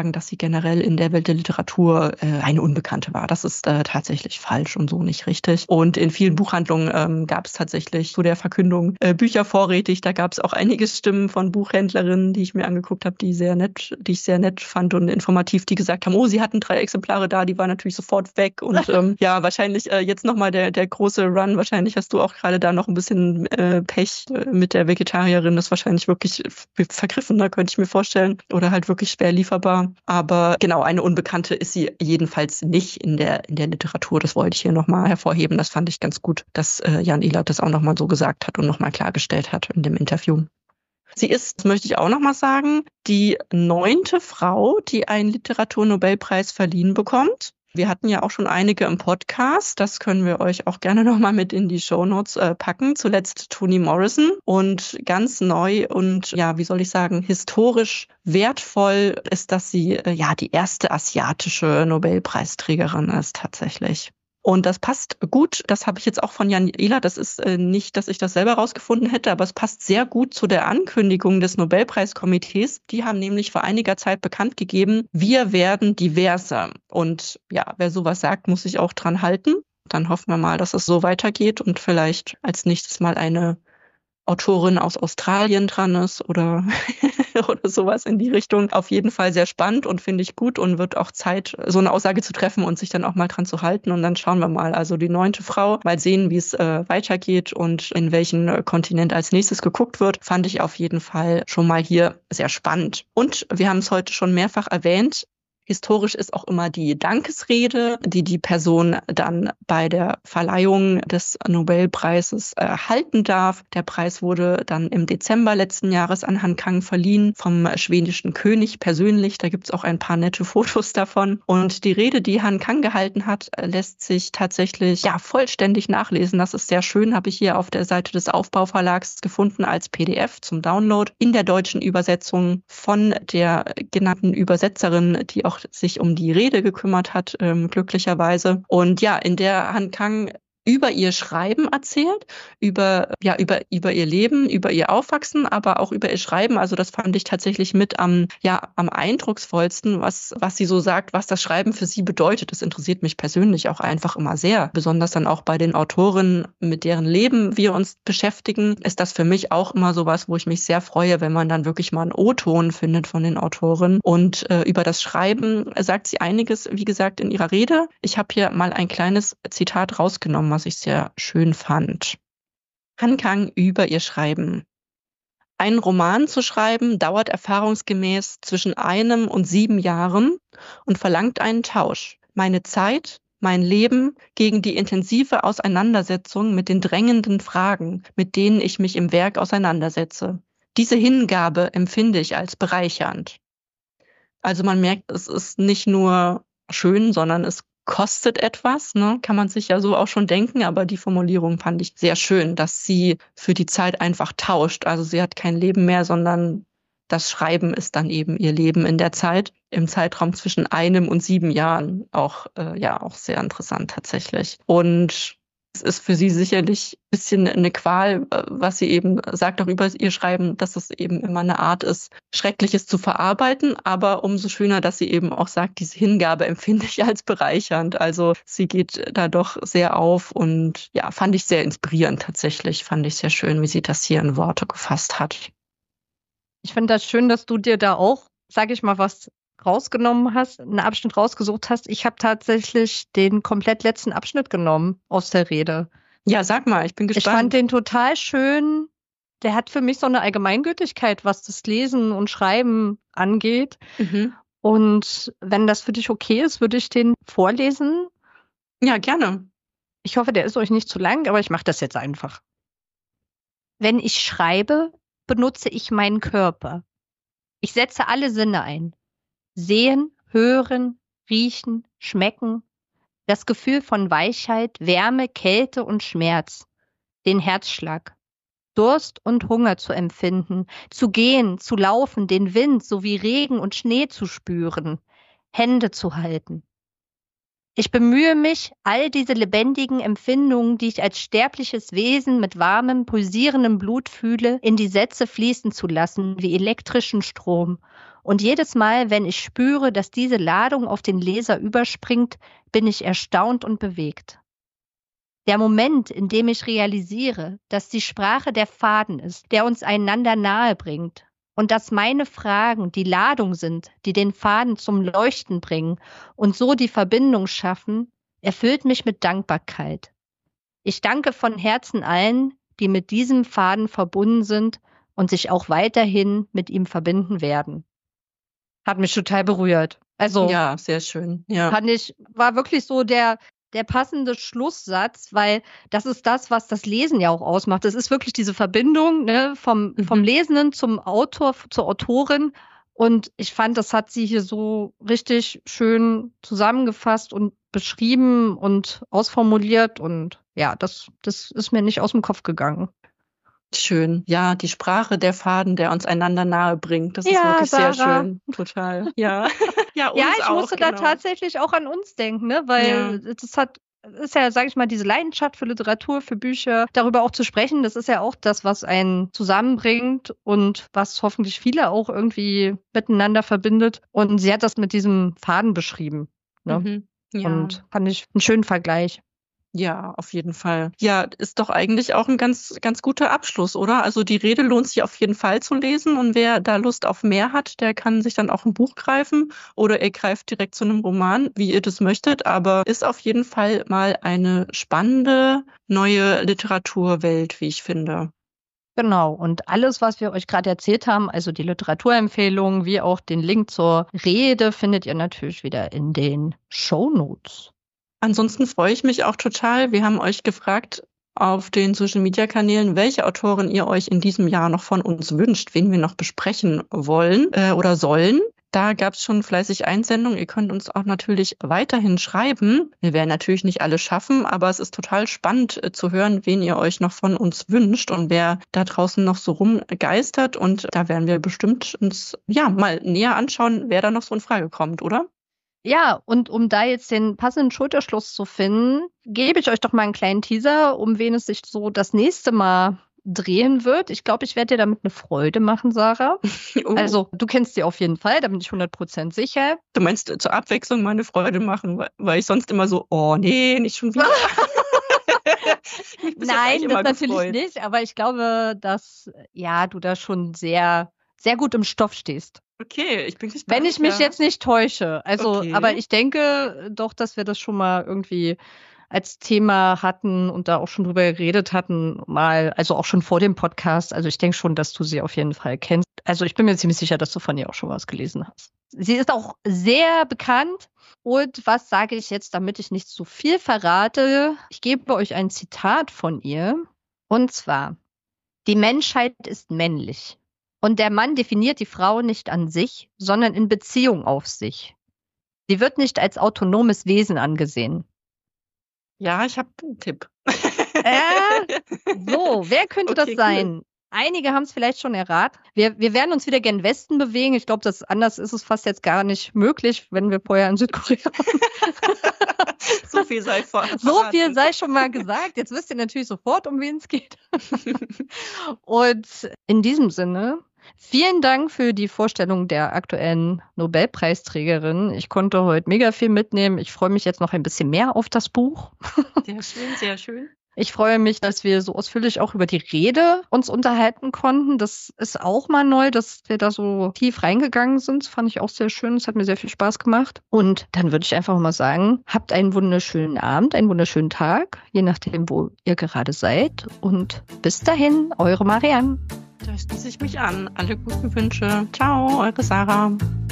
sagen, dass sie generell in der Welt der Literatur eine Unbekannte war. Das ist tatsächlich falsch und so nicht richtig. Und in vielen Buchhandlungen gab es tatsächlich zu der Verkündung Bücher vorrätig. Da gab es auch einige Stimmen von Buchhändlerinnen, die ich mir angeguckt habe, die ich sehr nett fand und informativ, die gesagt haben, oh, sie hatten 3 Exemplare da, die waren natürlich sofort weg. Und ja, wahrscheinlich jetzt nochmal der große Run. Wahrscheinlich hast du auch gerade da noch ein bisschen Pech mit der Vegetarierin. Das ist wahrscheinlich wirklich vergriffen, da könnte ich mir vorstellen. Oder halt wirklich schwer lieferbar. Aber genau, eine Unbekannte ist sie jedenfalls nicht in der Literatur. Das wollte ich hier nochmal hervorheben. Das fand ich ganz gut, dass Jan Ehlert das auch nochmal so gesagt hat und nochmal klargestellt hat in dem Interview. Sie ist, das möchte ich auch nochmal sagen, die 9. Frau, die einen Literaturnobelpreis verliehen bekommt. Wir hatten ja auch schon einige im Podcast. Das können wir euch auch gerne nochmal mit in die Shownotes packen. Zuletzt Toni Morrison. Und ganz neu und, ja, wie soll ich sagen, historisch wertvoll ist, dass sie die erste asiatische Nobelpreisträgerin ist tatsächlich. Und das passt gut, das habe ich jetzt auch von Jan Ehlert, das ist nicht, dass ich das selber rausgefunden hätte, aber es passt sehr gut zu der Ankündigung des Nobelpreiskomitees. Die haben nämlich vor einiger Zeit bekannt gegeben, wir werden diverser. Und ja, wer sowas sagt, muss sich auch dran halten. Dann hoffen wir mal, dass es so weitergeht und vielleicht als nächstes mal eine Autorin aus Australien dran ist oder sowas in die Richtung. Auf jeden Fall sehr spannend und finde ich gut und wird auch Zeit, so eine Aussage zu treffen und sich dann auch mal dran zu halten. Und dann schauen wir mal. Also die 9. Frau, mal sehen, wie es weitergeht und in welchen Kontinent als nächstes geguckt wird, fand ich auf jeden Fall schon mal hier sehr spannend. Und wir haben es heute schon mehrfach erwähnt, historisch ist auch immer die Dankesrede, die Person dann bei der Verleihung des Nobelpreises halten darf. Der Preis wurde dann im Dezember letzten Jahres an Han Kang verliehen, vom schwedischen König persönlich. Da gibt's auch ein paar nette Fotos davon. Und die Rede, die Han Kang gehalten hat, lässt sich tatsächlich vollständig nachlesen. Das ist sehr schön, habe ich hier auf der Seite des Aufbauverlags gefunden als PDF zum Download in der deutschen Übersetzung von der genannten Übersetzerin, die auch sich um die Rede gekümmert hat, glücklicherweise. Und ja, in der Han Kang über ihr Schreiben erzählt, über ihr Leben, über ihr Aufwachsen, aber auch über ihr Schreiben. Also das fand ich tatsächlich mit am eindrucksvollsten, was sie so sagt, was das Schreiben für sie bedeutet. Das interessiert mich persönlich auch einfach immer sehr. Besonders dann auch bei den Autorinnen, mit deren Leben wir uns beschäftigen, ist das für mich auch immer sowas, wo ich mich sehr freue, wenn man dann wirklich mal einen O-Ton findet von den Autorinnen. Und über das Schreiben sagt sie einiges, wie gesagt, in ihrer Rede. Ich habe hier mal ein kleines Zitat rausgenommen, was ich sehr schön fand. Han Kang über ihr Schreiben. Einen Roman zu schreiben dauert erfahrungsgemäß zwischen 1 und 7 Jahren und verlangt einen Tausch. Meine Zeit, mein Leben gegen die intensive Auseinandersetzung mit den drängenden Fragen, mit denen ich mich im Werk auseinandersetze. Diese Hingabe empfinde ich als bereichernd. Also man merkt, es ist nicht nur schön, sondern es kostet etwas, ne? Kann man sich ja so auch schon denken, aber die Formulierung fand ich sehr schön, dass sie für die Zeit einfach tauscht. Also sie hat kein Leben mehr, sondern das Schreiben ist dann eben ihr Leben in der Zeit, im Zeitraum zwischen 1 und 7 Jahren. Auch sehr interessant tatsächlich. Und es ist für sie sicherlich ein bisschen eine Qual, was sie eben sagt, auch über ihr Schreiben, dass es eben immer eine Art ist, Schreckliches zu verarbeiten, aber umso schöner, dass sie eben auch sagt, diese Hingabe empfinde ich als bereichernd. Also sie geht da doch sehr auf und ja, fand ich sehr inspirierend tatsächlich, fand ich sehr schön, wie sie das hier in Worte gefasst hat. Ich finde das schön, dass du dir da auch, sage ich mal, was rausgenommen hast, einen Abschnitt rausgesucht hast. Ich habe tatsächlich den komplett letzten Abschnitt genommen aus der Rede. Ja, sag mal, ich bin gespannt. Ich fand den total schön. Der hat für mich so eine Allgemeingültigkeit, was das Lesen und Schreiben angeht. Mhm. Und wenn das für dich okay ist, würde ich den vorlesen. Ja, gerne. Ich hoffe, der ist euch nicht zu lang, aber ich mache das jetzt einfach. Wenn ich schreibe, benutze ich meinen Körper. Ich setze alle Sinne ein. Sehen, hören, riechen, schmecken, das Gefühl von Weichheit, Wärme, Kälte und Schmerz, den Herzschlag, Durst und Hunger zu empfinden, zu gehen, zu laufen, den Wind sowie Regen und Schnee zu spüren, Hände zu halten. Ich bemühe mich, all diese lebendigen Empfindungen, die ich als sterbliches Wesen mit warmem, pulsierendem Blut fühle, in die Sätze fließen zu lassen wie elektrischen Strom Und jedes Mal, wenn ich spüre, dass diese Ladung auf den Leser überspringt, bin ich erstaunt und bewegt. Der Moment, in dem ich realisiere, dass die Sprache der Faden ist, der uns einander nahe bringt und dass meine Fragen die Ladung sind, die den Faden zum Leuchten bringen und so die Verbindung schaffen, erfüllt mich mit Dankbarkeit. Ich danke von Herzen allen, die mit diesem Faden verbunden sind und sich auch weiterhin mit ihm verbinden werden. Hat mich total berührt. Also Ja, sehr schön. Ja. war wirklich so der passende Schlusssatz, weil das ist das, was das Lesen ja auch ausmacht. Das ist wirklich diese Verbindung, ne, vom Lesenden zum Autor, zur Autorin. Und ich fand, das hat sie hier so richtig schön zusammengefasst und beschrieben und ausformuliert. Und ja, das ist mir nicht aus dem Kopf gegangen. Schön. Ja, die Sprache der Faden, der uns einander nahe bringt. Das ist wirklich Sarah. sehr schön. Total. Ja. Ja, uns ich auch, musste da tatsächlich auch an uns denken, ne? Weil ist ja, sage ich mal, diese Leidenschaft für Literatur, für Bücher, darüber auch zu sprechen, das ist ja auch das, was einen zusammenbringt und was hoffentlich viele auch irgendwie miteinander verbindet. Und sie hat das mit diesem Faden beschrieben. Ne? Ja. Und fand ich einen schönen Vergleich. Ja, auf jeden Fall. Ja, ist doch eigentlich auch ein ganz, ganz guter Abschluss, oder? Also die Rede lohnt sich auf jeden Fall zu lesen und wer da Lust auf mehr hat, der kann sich dann auch ein Buch greifen oder ihr greift direkt zu einem Roman, wie ihr das möchtet. Aber ist auf jeden Fall mal eine spannende neue Literaturwelt, wie ich finde. Genau. Und alles, was wir euch gerade erzählt haben, also die Literaturempfehlungen, wie auch den Link zur Rede, findet ihr natürlich wieder in den Shownotes. Ansonsten freue ich mich auch total. Wir haben euch gefragt auf den Social-Media-Kanälen, welche Autoren ihr euch in diesem Jahr noch von uns wünscht, wen wir noch besprechen wollen oder sollen. Da gab es schon fleißig Einsendungen. Ihr könnt uns auch natürlich weiterhin schreiben. Wir werden natürlich nicht alle schaffen, aber es ist total spannend zu hören, wen ihr euch noch von uns wünscht und wer da draußen noch so rumgeistert. Und da werden wir bestimmt uns mal näher anschauen, wer da noch so in Frage kommt, oder? Ja, und um da jetzt den passenden Schulterschluss zu finden, gebe ich euch doch mal einen kleinen Teaser, um wen es sich so das nächste Mal drehen wird. Ich glaube, ich werde dir damit eine Freude machen, Sarah. Oh. Also, du kennst sie auf jeden Fall, da bin ich 100% sicher. Du meinst zur Abwechslung meine Freude machen, weil ich sonst immer so, oh nee, nicht schon wieder. Nein, das natürlich nicht, aber ich glaube, dass du da schon sehr, sehr gut im Stoff stehst. Okay, ich bin gespannt. Wenn ich mich jetzt nicht täusche. Also, Okay. aber ich denke doch, dass wir das schon mal irgendwie als Thema hatten und da auch schon drüber geredet hatten, also auch schon vor dem Podcast. Also ich denke schon, dass du sie auf jeden Fall kennst. Also ich bin mir ziemlich sicher, dass du von ihr auch schon was gelesen hast. Sie ist auch sehr bekannt. Und was sage ich jetzt, damit ich nicht zu viel verrate? Ich gebe euch ein Zitat von ihr. Und zwar: Die Menschheit ist männlich. Und der Mann definiert die Frau nicht an sich, sondern in Beziehung auf sich. Sie wird nicht als autonomes Wesen angesehen. Ja, ich habe einen Tipp. Wer könnte das sein? Cool. Einige haben es vielleicht schon erraten. Wir werden uns wieder gen Westen bewegen. Ich glaube, anders ist es fast jetzt gar nicht möglich, wenn wir vorher in Südkorea waren. So viel sei So viel sei schon mal gesagt. Jetzt wisst ihr natürlich sofort, um wen es geht. Und in diesem Sinne, vielen Dank für die Vorstellung der aktuellen Nobelpreisträgerin. Ich konnte heute mega viel mitnehmen. Ich freue mich jetzt noch ein bisschen mehr auf das Buch. Sehr schön, sehr schön. Ich freue mich, dass wir so ausführlich auch über die Rede uns unterhalten konnten. Das ist auch mal neu, dass wir da so tief reingegangen sind. Das fand ich auch sehr schön. Es hat mir sehr viel Spaß gemacht. Und dann würde ich einfach mal sagen, habt einen wunderschönen Abend, einen wunderschönen Tag, je nachdem, wo ihr gerade seid. Und bis dahin, eure Marianne. Da schließe ich mich an. Alle guten Wünsche. Ciao, eure Sarah.